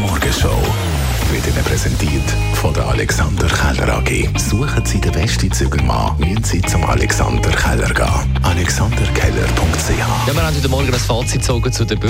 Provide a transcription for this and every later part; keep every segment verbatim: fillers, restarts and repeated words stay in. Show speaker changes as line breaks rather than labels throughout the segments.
Morgenshow wird Ihnen präsentiert von der Alexander Keller A G. Suchen Sie den besten Zügelmann, müssen Sie zum Alexander Keller gehen. alexander keller punkt c h.
Ja, wir haben heute Morgen ein Fazit gezogen zu der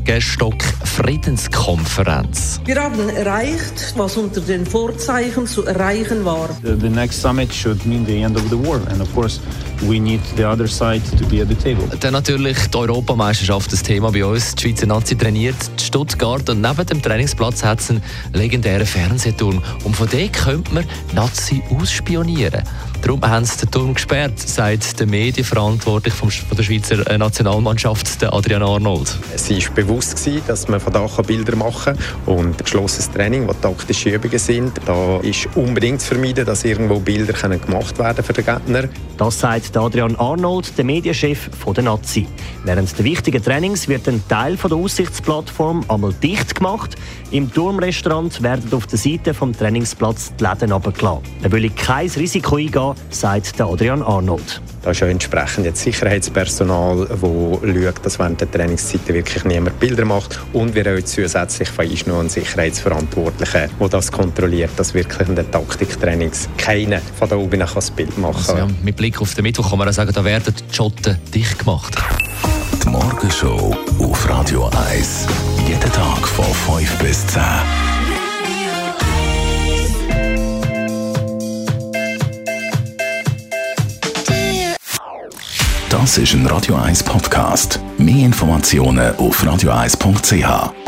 Bürgerstock-Friedenskonferenz.
Wir haben erreicht, was unter den Vorzeichen zu erreichen war.
The, the next summit should mean the end of the war, and of course we need the other side to be at the table.
Dann natürlich die Europameisterschaft, das Thema bei uns. Die Schweizer Nazi trainiert in Stuttgart und neben dem Trainingsplatz hat es einen legendären Fernsehturm. Und von dem könnte man Nazi ausspionieren. Darum haben sie den Turm gesperrt, sagt der Medienverantwortliche von der Schweizer Nationalmannschaft, der Adrian Arnold.
Es war bewusst, dass man von da Bilder machen kann. Und geschlossenes Training, wo taktische Übungen sind, da ist unbedingt zu vermeiden, dass irgendwo Bilder gemacht werden für den Gegner.
Das sagt Adrian Arnold, der Medienchef der Nazi. Während der wichtigen Trainings wird ein Teil der Aussichtsplattform einmal dicht gemacht. Im Turmrestaurant werden auf der Seite des Trainingsplatzes die Läden runtergelassen. Er will kein Risiko eingehen, sagt Adrian Arnold.
Da ist ja entsprechend jetzt Sicherheitspersonal, das schaut, dass während der Trainingszeiten wirklich niemand Bilder macht. Und wir haben zusätzlich von uns noch einen Sicherheitsverantwortlichen, der das kontrolliert, dass wirklich in den Taktiktrainings keiner von da oben das Bild machen kann.
Also ja, mit Blick auf den Mittwoch kann man auch sagen, da werden die Schotten dicht gemacht.
Die Morgenshow auf Radio eins. Jeden Tag von fünf bis zehn. Das ist ein Radio eins Podcast. Mehr Informationen auf radio eins punkt c h.